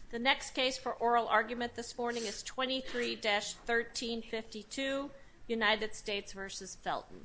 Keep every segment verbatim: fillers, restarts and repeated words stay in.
The next case for oral argument this morning is twenty-three dash thirteen fifty-two, United States v. Felton.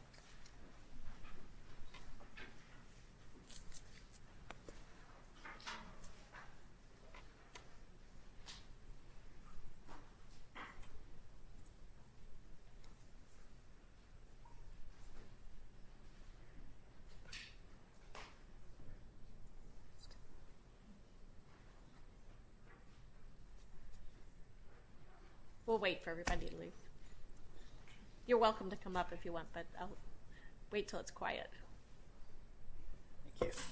We'll wait for everybody to leave. You're welcome to come up if you want, but I'll wait till it's quiet. Thank you.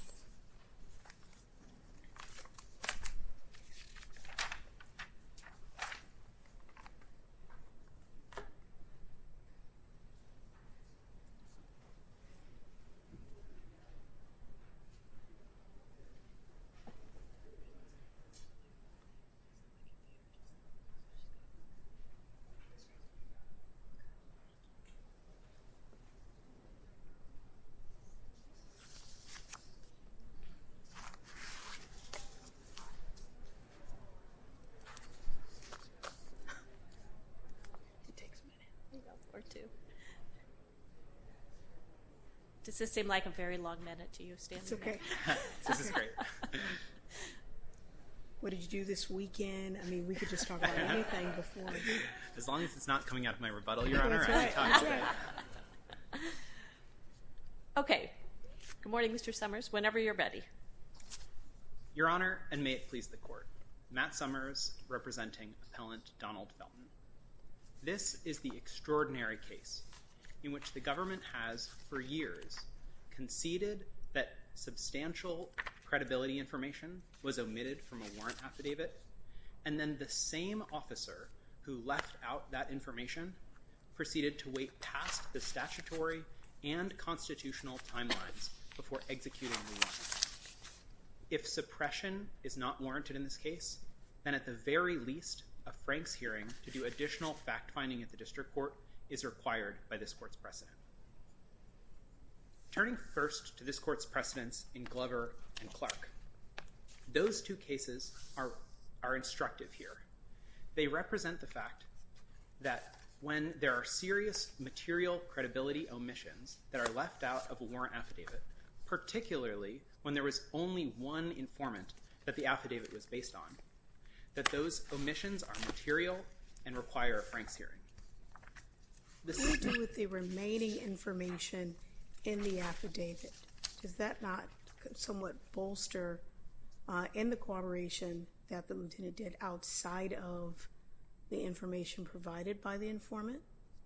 Or two. Does this seem like a very long minute to you, standing It's okay. This is great. What did you do this weekend? I mean, we could just talk about anything before. As long as it's not coming out of my rebuttal, Your Honor, That's I right. can That's talk about right. it. Okay. Good morning, Mister Summers. Whenever you're ready. Your Honor, and may it please the Court, Matt Summers representing Appellant Donald Felton. This is the extraordinary case in which the government has, for years, conceded that substantial credibility information was omitted from a warrant affidavit, and then the same officer who left out that information proceeded to wait past the statutory and constitutional timelines before executing the warrant. If suppression is not warranted in this case, then at the very least, a Franks hearing to do additional fact-finding at the district court is required by this court's precedent. Turning first to this court's precedents in Glover and Clark, those two cases are, are instructive here. They represent the fact that when there are serious material credibility omissions that are left out of a warrant affidavit, particularly when there was only one informant that the affidavit was based on, that those omissions are material and require a Franks hearing. What do you do with the remaining information in the affidavit? Does that not somewhat bolster uh, in the corroboration that the lieutenant did outside of the information provided by the informant?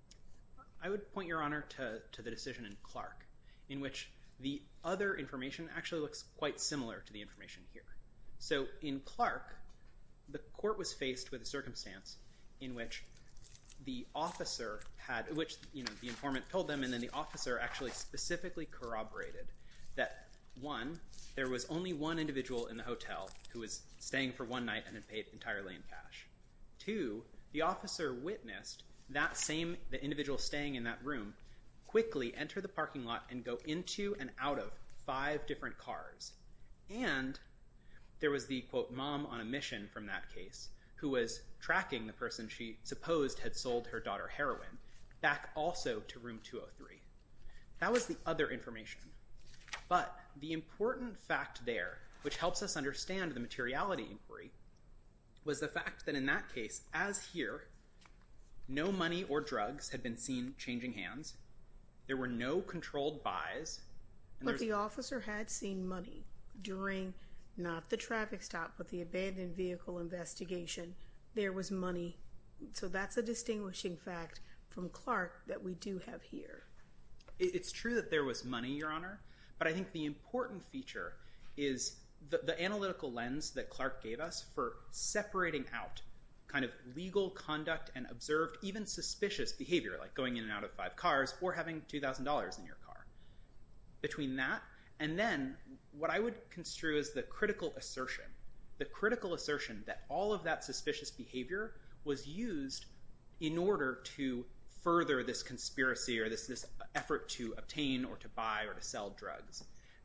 I would point, Your Honor, to, to the decision in Clark, in which the other information actually looks quite similar to the information here. So in Clark, the court was faced with a circumstance in which the officer had, which you know the informant told them, and then the officer actually specifically corroborated that, one, there was only one individual in the hotel who was staying for one night and had paid entirely in cash. Two, the officer witnessed that same, the individual staying in that room, quickly enter the parking lot and go into and out of five different cars. And there was the, quote, mom on a mission from that case who was tracking the person she supposed had sold her daughter heroin back also to room two oh three. That was the other information. But the important fact there, which helps us understand the materiality inquiry, was the fact that in that case, as here, no money or drugs had been seen changing hands. There were no controlled buys. And But the officer had seen money during not the traffic stop, but the abandoned vehicle investigation. There was money. So that's a distinguishing fact from Clark that we do have here. It's true that there was money, Your Honor, but I think the important feature is the, the analytical lens that Clark gave us for separating out kind of legal conduct and observed even suspicious behavior, like going in and out of five cars or having two thousand dollars in your car. Between that and then what I would construe as the critical assertion, the critical assertion that all of that suspicious behavior was used in order to further this conspiracy or this, this effort to obtain or to buy or to sell drugs.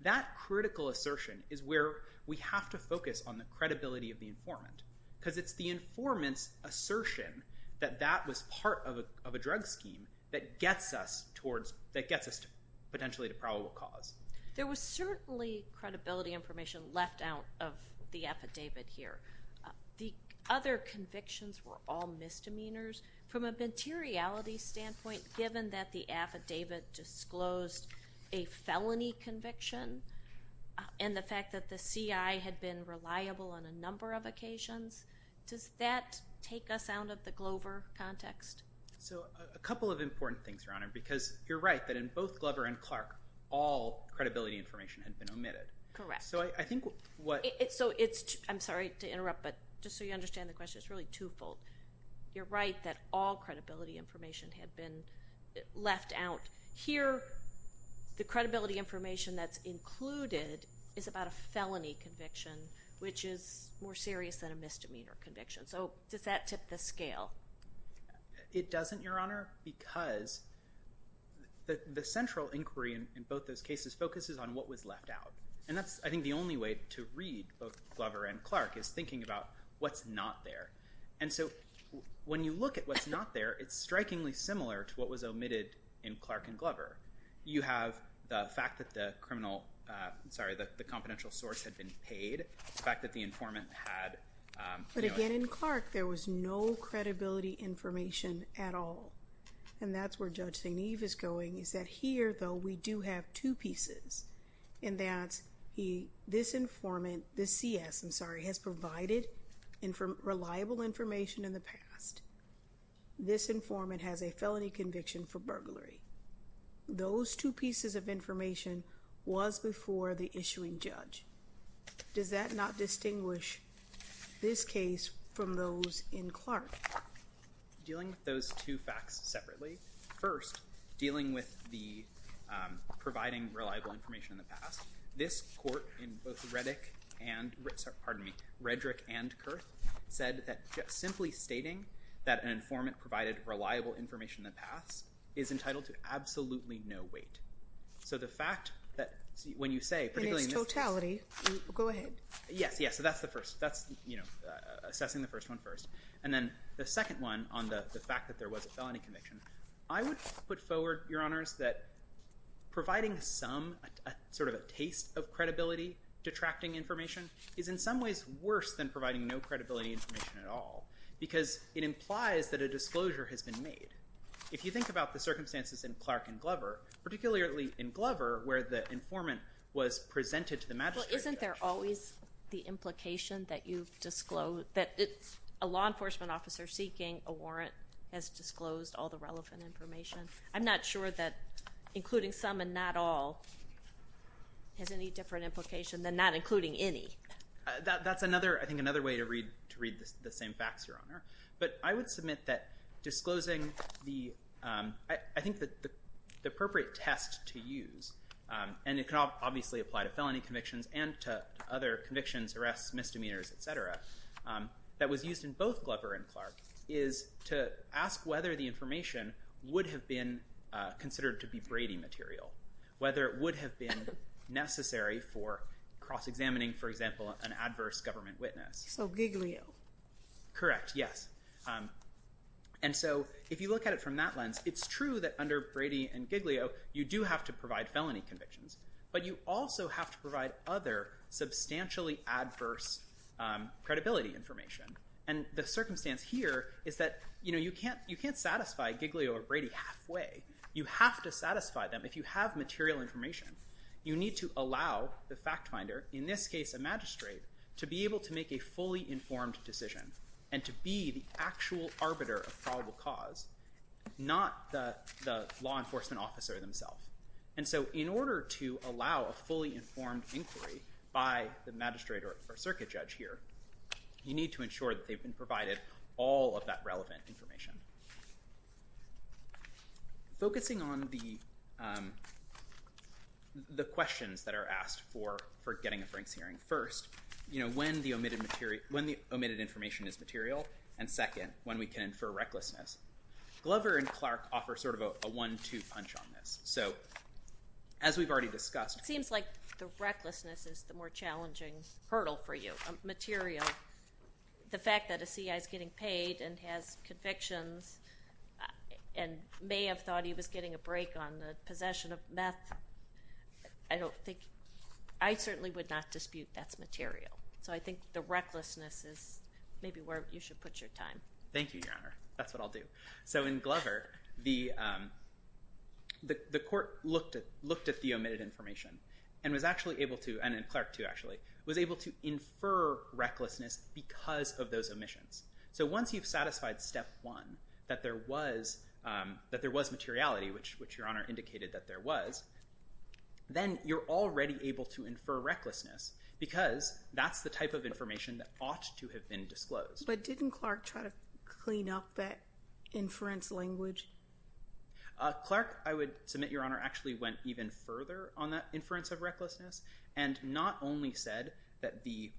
that critical assertion is where we have to focus on the credibility of the informant, because it's the informant's assertion that that was part of a, of a drug scheme that gets us towards, that gets us to potentially to probable cause. There was certainly credibility information left out of the affidavit here. Uh, the other convictions were all misdemeanors. From a materiality standpoint, given that the affidavit disclosed a felony conviction uh, and the fact that the C I had been reliable on a number of occasions, does that take us out of the Glover context? So a, a couple of important things, Your Honor, because you're right that in both Glover and Clark, all credibility information had been omitted. Correct. So I, I think what... It, it, so it's, I'm sorry to interrupt, but just so you understand the question, it's really twofold. You're right that all credibility information had been left out. Here, the credibility information that's included is about a felony conviction, which is more serious than a misdemeanor conviction. So does that tip the scale? It doesn't, Your Honor, because the, the central inquiry in, in both those cases focuses on what was left out. And that's, I think, the only way to read both Glover and Clark is thinking about what's not there. And so when you look at what's not there, it's strikingly similar to what was omitted in Clark and Glover. You have the fact that the criminal, uh, sorry, the, the confidential source had been paid, the fact that the informant had... Um, but you know, again, in Clark, there was no credibility information at all. And that's where Judge Saint Eve is going, is that here, though, we do have two pieces. And that's he, this informant, this C S, I'm sorry, has provided Inform- reliable information in the past. This informant has a felony conviction for burglary. Those two pieces of information was before the issuing judge. Does that not distinguish this case from those in Clark? Dealing with those two facts separately, first, dealing with the um, providing reliable information in the past, this court in both Reddick and, pardon me, Redrick and Kurth said that just simply stating that an informant provided reliable information in the past is entitled to absolutely no weight. So the fact that see, when you say, particularly in its in this totality, case, go ahead. Yes, yes. So that's the first. That's you know uh, assessing the first one first, and then the second one on the the fact that there was a felony conviction. I would put forward, Your Honors, that providing some a, a sort of a taste of credibility detracting information is in some ways worse than providing no credibility information at all, because it implies that a disclosure has been made. If you think about the circumstances in Clark and Glover, particularly in Glover, where the informant was presented to the magistrate Well, isn't judge, there always the implication that you've disclosed, that it's a law enforcement officer seeking a warrant has disclosed all the relevant information? I'm not sure that including some and not all has any different implication than not including any. Uh, that, that's another, I think, another way to read to read this, the same facts, Your Honor. But I would submit that disclosing the, um, I, I think that the, the appropriate test to use, um, and it can obviously apply to felony convictions and to, to other convictions, arrests, misdemeanors, et cetera, um, that was used in both Glover and Clark, is to ask whether the information would have been uh, considered to be Brady material, whether it would have been necessary for cross-examining, for example, an adverse government witness. So Giglio. Correct, yes. Um, and so if you look at it from that lens, it's true that under Brady and Giglio, you do have to provide felony convictions, but you also have to provide other substantially adverse um, credibility information. And the circumstance here is that you know you can't you can't satisfy Giglio or Brady halfway. You have to satisfy them. If you have material information, you need to allow the fact finder, in this case a magistrate, to be able to make a fully informed decision and to be the actual arbiter of probable cause, not the, the law enforcement officer themselves. And so in order to allow a fully informed inquiry by the magistrate or, or circuit judge here, you need to ensure that they've been provided all of that relevant information. Focusing on the um, the questions that are asked for for getting a Franks hearing. First, you know, when the omitted material, when the omitted information is material, and second, when we can infer recklessness. Glover and Clark offer sort of a, a one two punch on this. So as we've already discussed. It seems like the recklessness is the more challenging hurdle for you. Um, material, the fact that a C I is getting paid and has convictions uh, and may have thought he was getting a break on the possession of meth, I don't think, I certainly would not dispute that's material. So I think the recklessness is maybe where you should put your time. Thank you, Your Honor. That's what I'll do. So in Glover, the um, the, the court looked at looked at the omitted information and was actually able to, and in Clark too actually, was able to infer recklessness because of those omissions. So once you've satisfied step one, that there was um, that there was materiality, which which Your Honor indicated that there was, then you're already able to infer recklessness because that's the type of information that ought to have been disclosed. But didn't Clark try to clean up that inference language? Uh, Clark, I would submit, Your Honor, actually went even further on that inference of recklessness and not only said that the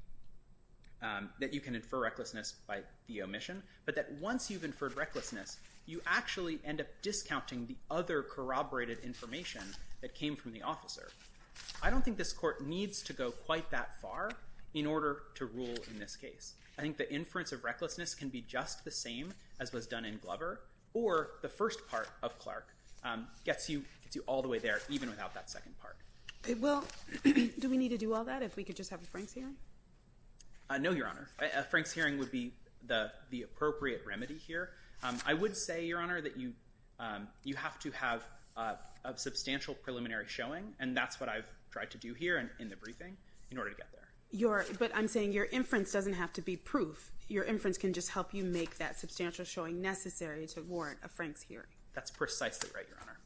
um, that you can infer recklessness by the omission, but that once you've inferred recklessness, you actually end up discounting the other corroborated information that came from the officer. I don't think this court needs to go quite that far in order to rule in this case. I think the inference of recklessness can be just the same as was done in Glover, or the first part of Clark um, gets you gets you all the way there, even without that second part. Okay, well, do we need to do all that if we could just have a Franks hearing? Uh, no, Your Honor. A, a Franks hearing would be the the appropriate remedy here. Um, I would say, Your Honor, that you um, you have to have uh, a substantial preliminary showing, and that's what I've tried to do here in, in the briefing in order to get there. Your, but I'm saying your inference doesn't have to be proof. Your inference can just help you make that substantial showing necessary to warrant a Franks hearing. That's precisely right, Your Honor.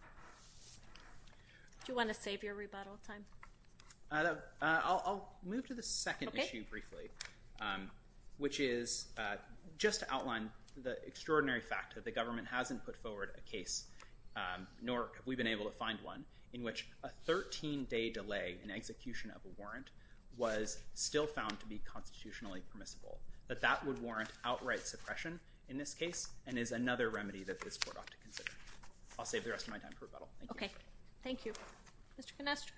Do you want to save your rebuttal time? Uh, that, uh, I'll, I'll move to the second Okay. issue briefly, um, which is uh, just to outline the extraordinary fact that the government hasn't put forward a case, um, nor have we been able to find one, in which a thirteen-day delay in execution of a warrant was still found to be constitutionally permissible, that that would warrant outright suppression in this case and is another remedy that this court ought to consider. I'll save the rest of my time for rebuttal. Thank you. Okay. Thank you. Mister Canestra.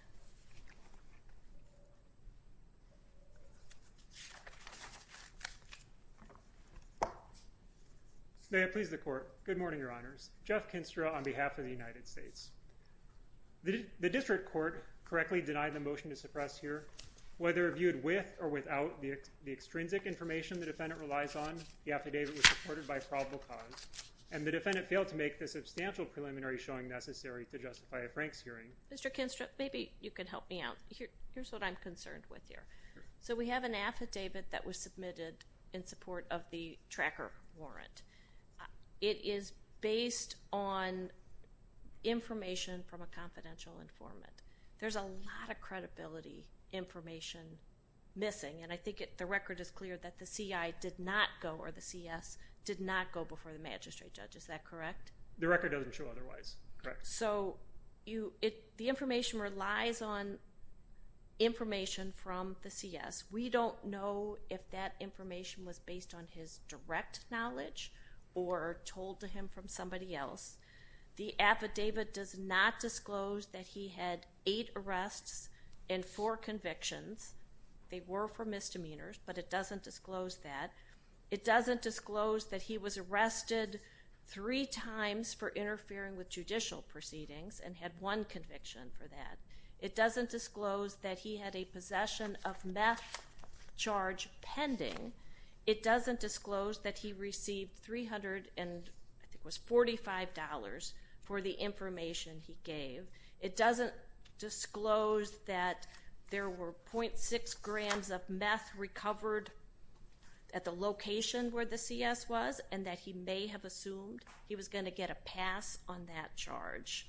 May it please the Court. Good morning, Your Honors. Jeff Kinstra on behalf of the United States. The, the District Court correctly denied the motion to suppress here. Whether viewed with or without the, the extrinsic information the defendant relies on, the affidavit was supported by probable cause, and the defendant failed to make the substantial preliminary showing necessary to justify a Franks hearing. Mister Kinstra, maybe you can help me out. Here, here's what I'm concerned with here. So we have an affidavit that was submitted in support of the tracker warrant. Uh, it is based on information from a confidential informant. There's a lot of credibility information missing, and I think it, the record is clear that the C I did not go, or the C S did not go before the magistrate judge. Is that correct? The record doesn't show otherwise. Correct. So you, it, the information relies on information from the C S. We don't know if that information was based on his direct knowledge or told to him from somebody else. The affidavit does not disclose that he had eight arrests and four convictions. They were for misdemeanors, but it doesn't disclose that. It doesn't disclose that he was arrested three times for interfering with judicial proceedings and had one conviction for that. It doesn't disclose that he had a possession of meth charge pending. It doesn't disclose that he received three hundred and I think it was forty-five dollars for the information he gave. It doesn't disclose that there were zero point six grams of meth recovered at the location where the C S was, and that he may have assumed he was going to get a pass on that charge.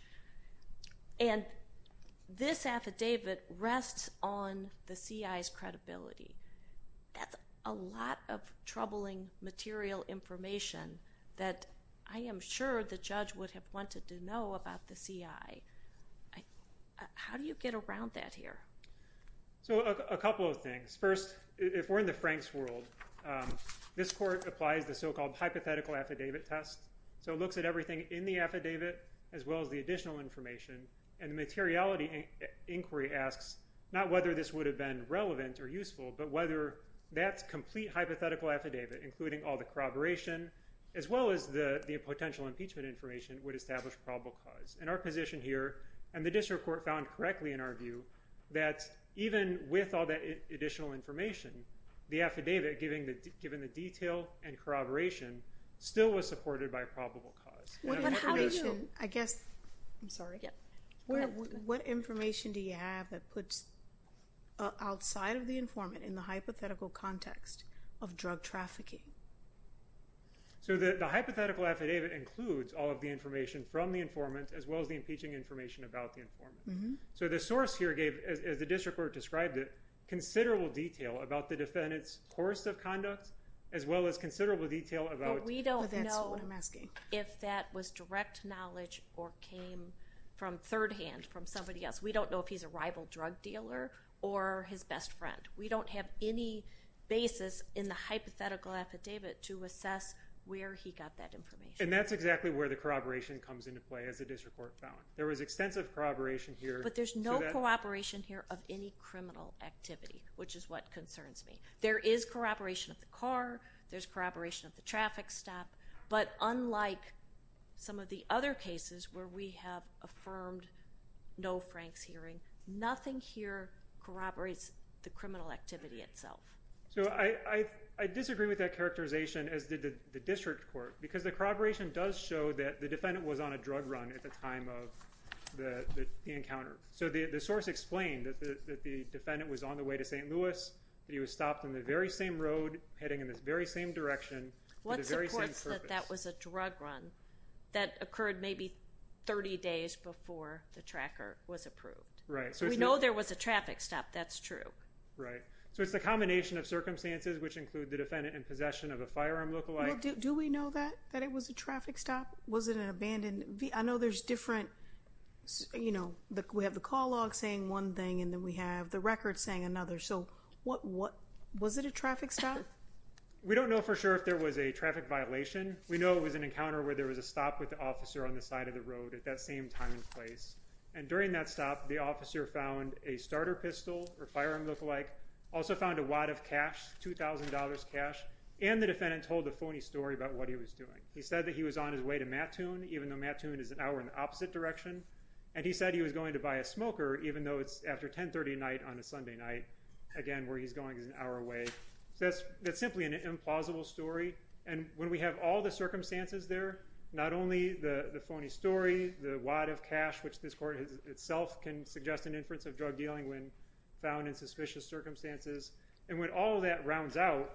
And this affidavit rests on the C I's credibility. That's a lot of troubling material information that I am sure the judge would have wanted to know about the C I. I how do you get around that here? So a, a couple of things. First, if we're in the Franks world, um, this court applies the so-called hypothetical affidavit test. So it looks at everything in the affidavit as well as the additional information And the materiality in- inquiry asks not whether this would have been relevant or useful, but whether that complete hypothetical affidavit, including all the corroboration, as well as the, the potential impeachment information, would establish probable cause. And our position here, and the district court found correctly in our view, that even with all that I- additional information, the affidavit, giving the, given the detail and corroboration, still was supported by probable cause. What And I'm happy to- information, I guess, I'm sorry. Yep. Where, Go ahead. what information do you have that puts uh, outside of the informant in the hypothetical context of drug trafficking? So the, the hypothetical affidavit includes all of the information from the informant as well as the impeaching information about the informant. Mm-hmm. So the source here gave, as, as the district court described it, considerable detail about the defendant's course of conduct as well as considerable detail about... But we don't But that's know what I'm asking. if that was direct knowledge or came from third hand, from somebody else. We don't know if he's a rival drug dealer or his best friend. We don't have any basis in the hypothetical affidavit to assess where he got that information. And that's exactly where the corroboration comes into play, as the district court found. There was extensive corroboration here. But there's so no that- corroboration here of any criminal activity, which is what concerns me. There is corroboration of the car, there's corroboration of the traffic stop, but unlike some of the other cases where we have affirmed no Frank's hearing, nothing here corroborates the criminal activity itself. So I, I, I disagree with that characterization, as did the, the district court, because the corroboration does show that the defendant was on a drug run at the time of the, the, the encounter. So the, the source explained that the, that the defendant was on the way to Saint Louis, that he was stopped on the very same road, heading in this very same direction, What for the very same supports purpose. that that was a drug run that occurred maybe thirty days before the tracker was approved? Right. So We it's know the, there was a traffic stop, that's true. Right. So it's the combination of circumstances which include the defendant in possession of a firearm lookalike. Well, do, do we know that, that it was a traffic stop? Was it an abandoned ve- I know there's different, s- you know, the, we have the call log saying one thing and then we have the record saying another. So what, what, was it a traffic stop? We don't know for sure if there was a traffic violation. We know it was an encounter where there was a stop with the officer on the side of the road at that same time and place. And during that stop, the officer found a starter pistol or firearm lookalike, also found a wad of cash, two thousand dollars cash, and the defendant told a phony story about what he was doing. He said that he was on his way to Mattoon, even though Mattoon is an hour in the opposite direction. And he said he was going to buy a smoker, even though it's after ten thirty at night on a Sunday night, again, where he's going is an hour away. So that's, that's simply an implausible story. And when we have all the circumstances there, not only the, the phony story, the wad of cash, which this court has, itself can suggest an inference of drug dealing when found in suspicious circumstances, and when all of that rounds out,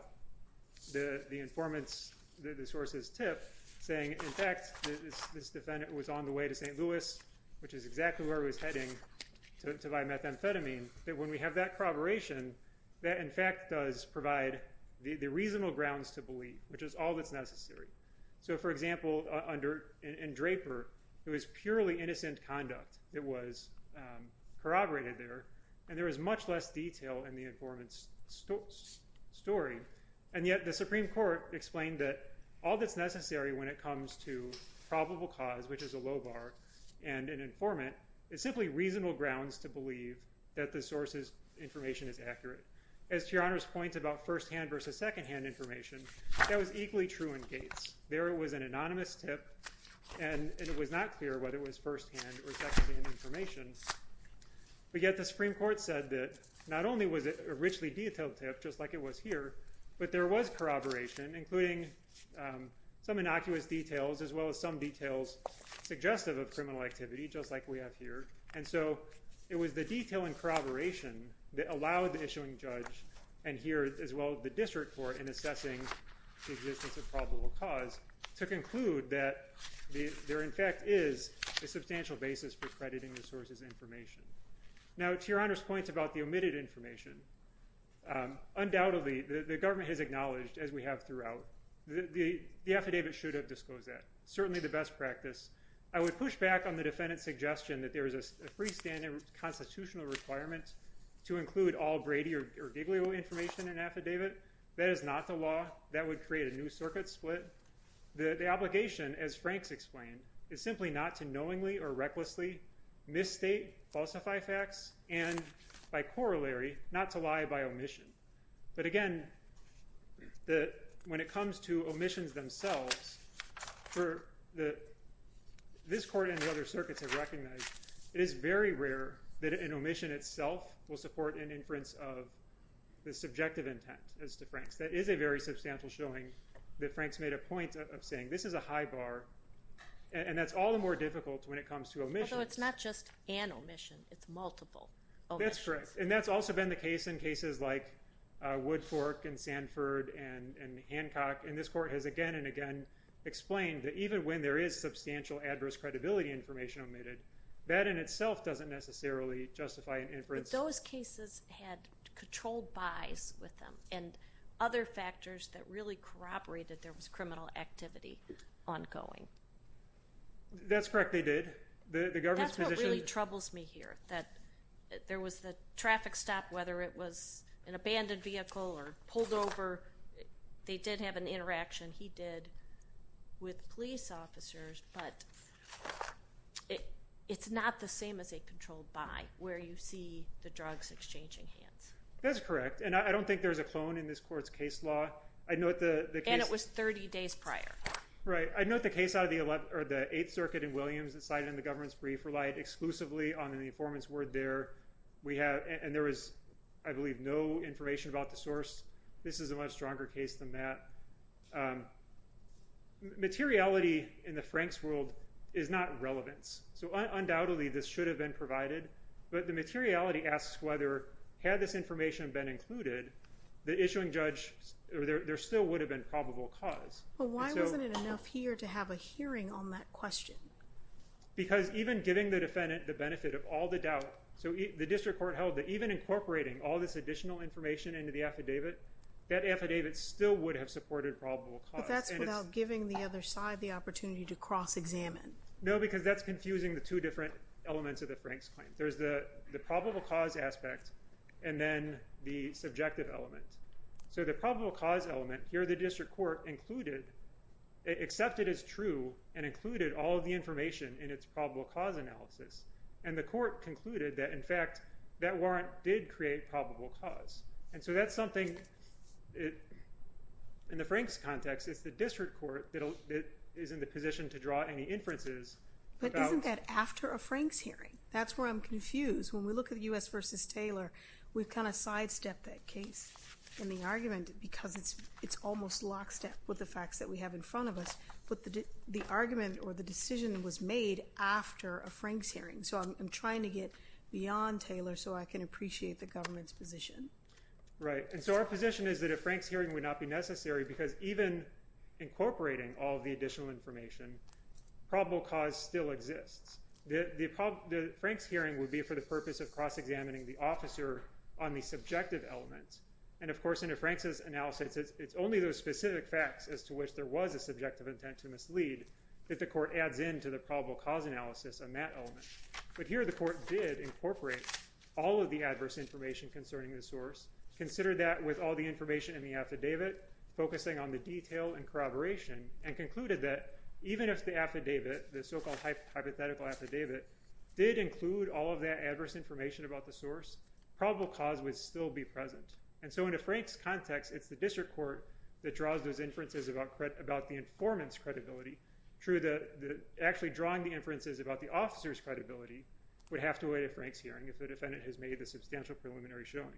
the, the informant's, the, the source's tip, saying, in fact, this, this defendant was on the way to Saint Louis, which is exactly where he was heading to, to buy methamphetamine, that when we have that corroboration, that in fact does provide the, the reasonable grounds to believe, which is all that's necessary. So, for example, uh, under in, in Draper, it was purely innocent conduct that was um, corroborated there, and there was much less detail in the informant's sto- story. And yet the Supreme Court explained that all that's necessary when it comes to probable cause, which is a low bar, and an informant, is simply reasonable grounds to believe that the source's information is accurate. As to Your Honor's point about first-hand versus second-hand information, that was equally true in Gates. There it was an anonymous tip, and, and it was not clear whether it was first-hand or second-hand information. But yet the Supreme Court said that not only was it a richly detailed tip, just like it was here, but there was corroboration, including um, some innocuous details, as well as some details suggestive of criminal activity, just like we have here. And so it was the detail and corroboration that allowed the issuing judge, and here as well as the district court, in assessing the existence of probable cause, to conclude that the, there in fact is a substantial basis for crediting the source's information. Now, to Your Honor's point about the omitted information, um, undoubtedly the, the government has acknowledged, as we have throughout, the, the, the affidavit should have disclosed that. Certainly the best practice. I would push back on the defendant's suggestion that there is a, a freestanding constitutional requirement to include all Brady or, or Giglio information in an affidavit. That is not the law. That would create a new circuit split. The, the obligation, as Franks explained, is simply not to knowingly or recklessly misstate, falsify facts, and by corollary, not to lie by omission. But again, the, when it comes to omissions themselves, for the, this court and the other circuits have recognized it is very rare that an omission itself will support an inference of the subjective intent as to Franks. That is a very substantial showing that Franks made a point of, of saying this is a high bar, and, and that's all the more difficult when it comes to omissions. Although it's not just an omission, it's multiple omissions. That's correct. And that's also been the case in cases like uh, Woodfork and Sanford and, and Hancock. And this court has again and again explained that even when there is substantial adverse credibility information omitted, that in itself doesn't necessarily justify an inference. But those cases had controlled buys with them and other factors that really corroborated there was criminal activity ongoing. That's correct, they did. The, the government's That's position... what really troubles me here, that there was the traffic stop, whether it was an abandoned vehicle or pulled over. They did have an interaction, he did, with police officers, but it, it's not the same as a controlled buy where you see the drugs exchanging hands. That's correct, and I, I don't think there's a clone in this court's case law. I note the, the case... And it was thirty days prior. Right. I note the case out of the eleventh, or the Eighth Circuit in Williams that cited in the government's brief relied exclusively on the informant's word there. We have, and there was, I believe, no information about the source. This is a much stronger case than that. Um, materiality in the Franks world is not relevance. So un undoubtedly this should have been provided, but the materiality asks whether, had this information been included, the issuing judge, or there, there still would have been probable cause. Well, why so, wasn't it enough here to have a hearing on that question? Because even giving the defendant the benefit of all the doubt, so e the district court held that even incorporating all this additional information into the affidavit, that affidavit still would have supported probable cause. But that's and without giving the other side the opportunity to cross-examine. No, because that's confusing the two different elements of the Franks claim. There's the, the probable cause aspect and then the subjective element. So the probable cause element, here the district court included, accepted as true and included all of the information in its probable cause analysis. And the court concluded that, in fact, that warrant did create probable cause. And so that's something, it, in the Franks context, it's the district court that is in the position to draw any inferences. But about, isn't that after a Franks hearing? That's where I'm confused. When we look at the U S versus Taylor, we've kind of sidestepped that case in the argument because it's it's almost lockstep with the facts that we have in front of us. But the the argument or the decision was made after a Franks hearing. So I'm, I'm trying to get beyond Taylor so I can appreciate the government's position. Right. And so our position is that a Franks hearing would not be necessary because even incorporating all of the additional information, probable cause still exists. The, the, the Franks hearing would be for the purpose of cross-examining the officer on the subjective element. And of course, in a Franks' analysis, it's, it's only those specific facts as to which there was a subjective intent to mislead that the court adds into the probable cause analysis on that element. But here the court did incorporate all of the adverse information concerning the source, considered that with all the information in the affidavit, focusing on the detail and corroboration, and concluded that even if the affidavit, the so-called hypothetical affidavit, did include all of that adverse information about the source, probable cause would still be present. And so in a Franks context, it's the district court that draws those inferences about, cred about the informant's credibility. True, the, the, actually drawing the inferences about the officer's credibility would have to wait a Franks hearing if the defendant has made the substantial preliminary showing.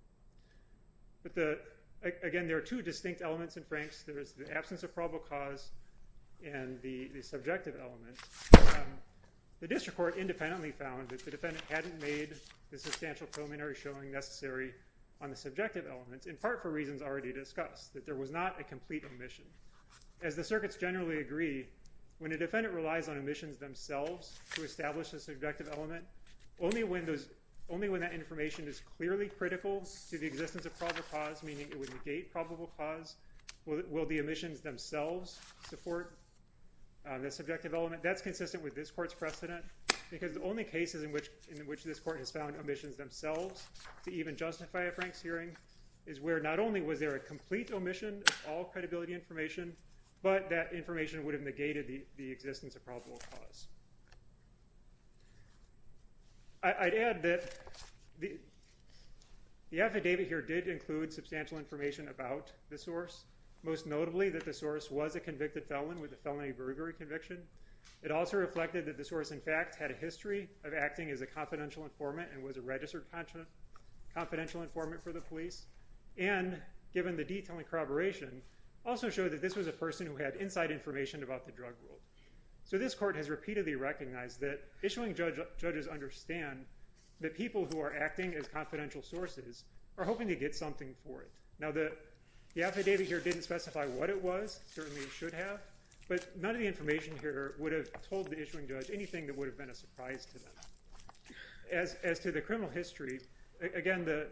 But the, again, there are two distinct elements in Franks. There's the absence of probable cause and the, the subjective element. Um, the district court independently found that the defendant hadn't made the substantial preliminary showing necessary on the subjective elements, in part for reasons already discussed, that there was not a complete omission. As the circuits generally agree, when a defendant relies on omissions themselves to establish a subjective element, only when those only when that information is clearly critical to the existence of probable cause, meaning it would negate probable cause, will, will the omissions themselves support uh, the subjective element. That's consistent with this court's precedent, because the only cases in which, in which this court has found omissions themselves to even justify a Franks hearing is where not only was there a complete omission of all credibility information, but that information would have negated the, the existence of probable cause. I, I'd add that the, the affidavit here did include substantial information about the source, most notably that the source was a convicted felon with a felony burglary conviction. It also reflected that the source, in fact, had a history of acting as a confidential informant and was a registered con- confidential informant for the police. And, given the detail and corroboration, also showed that this was a person who had inside information about the drug world. So this court has repeatedly recognized that issuing judge, judges understand that people who are acting as confidential sources are hoping to get something for it. Now, the, the affidavit here didn't specify what it was. Certainly it should have. But none of the information here would have told the issuing judge anything that would have been a surprise to them. As, as to the criminal history, again, the,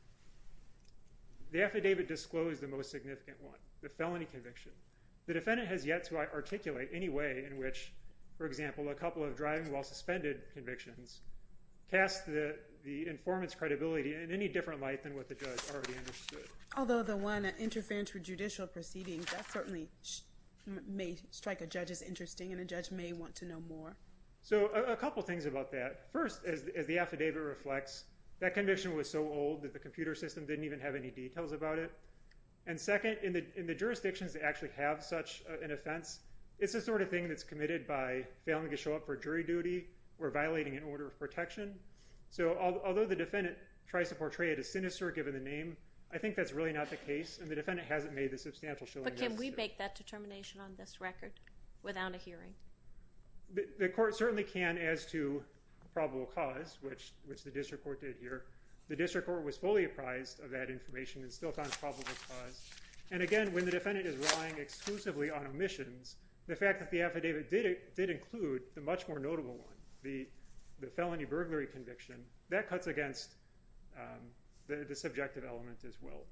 the affidavit disclosed the most significant one, the felony conviction. The defendant has yet to articulate any way in which, for example, a couple of driving while suspended convictions cast the, the informant's credibility in any different light than what the judge already understood. Although the one interference with judicial proceedings, that certainly sh- may strike a judge as interesting, and a judge may want to know more. So a, a couple things about that. First, as, as the affidavit reflects, that conviction was so old that the computer system didn't even have any details about it. And second, in the in the jurisdictions that actually have such uh, an offense, it's the sort of thing that's committed by failing to show up for jury duty or violating an order of protection. So al- although the defendant tries to portray it as sinister given the name, I think that's really not the case, and the defendant hasn't made the substantial showing But can necessary. we make that determination on this record without a hearing? The, the court certainly can as to probable cause, which which the district court did here. The district court was fully apprised of that information and still found probable cause. And again, when the defendant is relying exclusively on omissions, the fact that the affidavit did did include the much more notable one, the the felony burglary conviction, that cuts against um, the, the subjective element as well.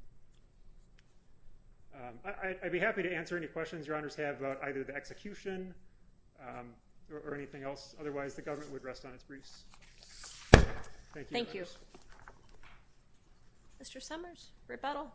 Um, I, I'd be happy to answer any questions Your Honors have about either the execution um, or, or anything else. Otherwise, the government would rest on its briefs. Thank you. Thank you. Honors. Mister Summers, rebuttal.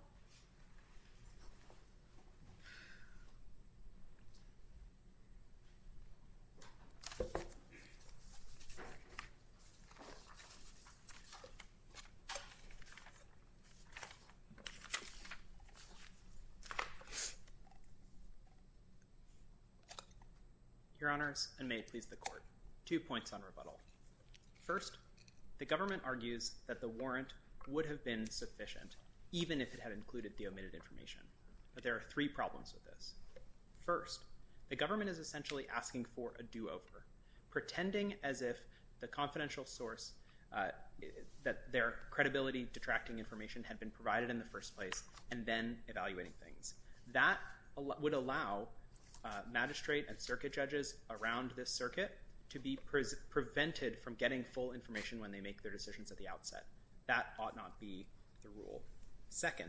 Your Honors, and may it please the court, two points on rebuttal. First, the government argues that the warrant would have been sufficient even if it had included the omitted information. But there are three problems with this. First, the government is essentially asking for a do-over, pretending as if the confidential source, uh, that their credibility detracting information had been provided in the first place, and then evaluating things. That al- would allow uh, magistrate and circuit judges around this circuit to be pre- prevented from getting full information when they make their decisions at the outset. That ought not be the rule. Second,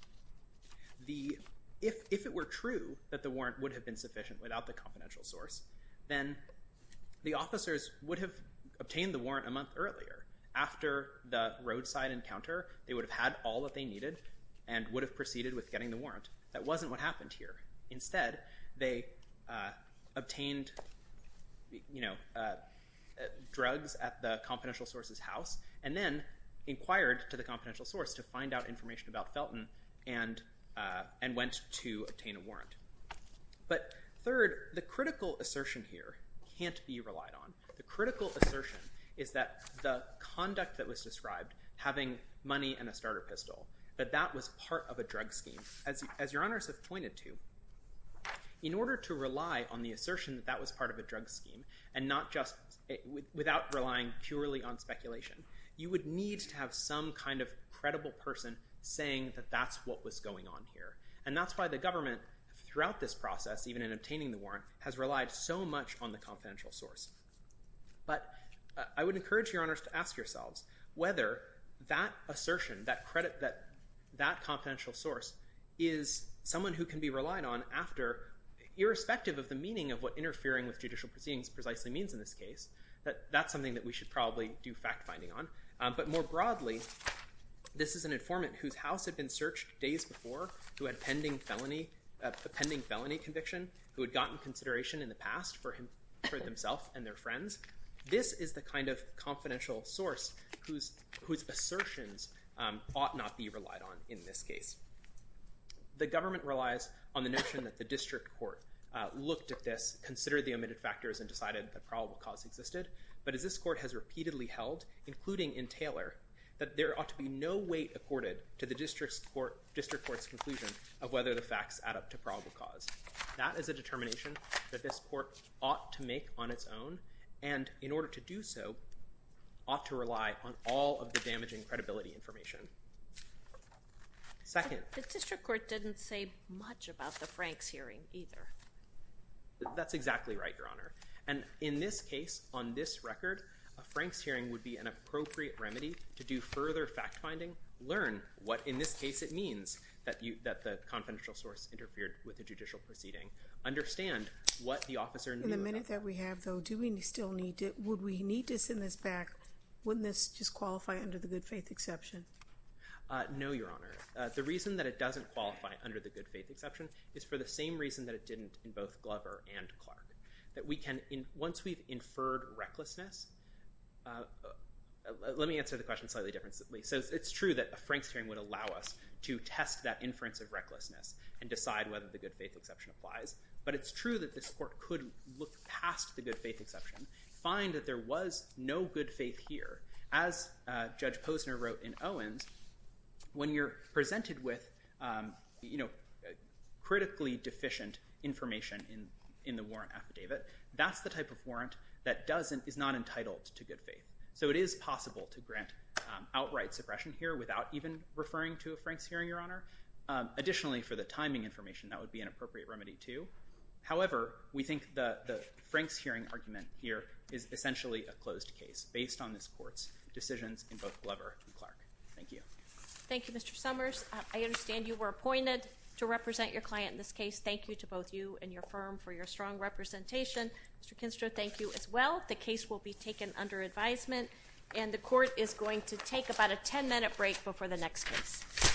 the if if it were true that the warrant would have been sufficient without the confidential source, then the officers would have obtained the warrant a month earlier. After the roadside encounter, they would have had all that they needed and would have proceeded with getting the warrant. That wasn't what happened here. Instead, they uh, obtained, you know, uh, uh, drugs at the confidential source's house, and then inquired to the confidential source to find out information about Felton, and uh, and went to obtain a warrant. But third, the critical assertion here can't be relied on. The critical assertion is that the conduct that was described, having money and a starter pistol, that that was part of a drug scheme. As, as your honors have pointed to, in order to rely on the assertion that that was part of a drug scheme, and not just it, with, without relying purely on speculation, you would need to have some kind of credible person saying that that's what was going on here. And that's why the government, throughout this process, even in obtaining the warrant, has relied so much on the confidential source. But uh, I would encourage your honors to ask yourselves whether that assertion, that credit, that that confidential source is someone who can be relied on after, irrespective of the meaning of what interfering with judicial proceedings precisely means in this case, that that's something that we should probably do fact-finding on. Um, but more broadly, this is an informant whose house had been searched days before, who had pending felony, uh, a pending felony conviction, who had gotten consideration in the past for him, for themselves and their friends, This is the kind of confidential source whose, whose assertions um, ought not be relied on in this case. The government relies on the notion that the district court uh, looked at this, considered the omitted factors, and decided that probable cause existed. But as this court has repeatedly held, including in Taylor, that there ought to be no weight accorded to the district court, district court's conclusion of whether the facts add up to probable cause. That is a determination that this court ought to make on its own, and in order to do so, ought to rely on all of the damaging credibility information. Second, the district court didn't say much about the Franks hearing either. That's exactly right, Your Honor. And in this case, on this record, a Franks hearing would be an appropriate remedy to do further fact-finding, learn what in this case it means that, you, that the confidential source interfered with the judicial proceeding, understand what the officer knew. In the minute that we have, though, do we still need to, would we need to send this back? Wouldn't this just qualify under the good faith exception? Uh, no, Your Honor. Uh, the reason that it doesn't qualify under the good faith exception is for the same reason that it didn't in both Glover and Clark. That we can, in, once we've inferred recklessness, uh, uh, let me answer the question slightly differently. So it's, it's true that a Franks hearing would allow us to test that inference of recklessness and decide whether the good faith exception applies. But it's true that this court could look past the good faith exception, find that there was no good faith here. As uh, Judge Posner wrote in Owens, when you're presented with, um, you know, critically deficient information in, in the warrant affidavit, that's the type of warrant that doesn't, is not entitled to good faith. So it is possible to grant um, outright suppression here without even referring to a Franks hearing, Your Honor. Um, additionally, for the timing information, that would be an appropriate remedy too. However, we think the, the Franks hearing argument here is essentially a closed case based on this court's decisions in both Glover and Clark. Thank you. Thank you, Mister Summers. Uh, I understand you were appointed to represent your client in this case. Thank you to both you and your firm for your strong representation. Mister Kinstra, thank you as well. The case will be taken under advisement, and the court is going to take about a ten minute break before the next case.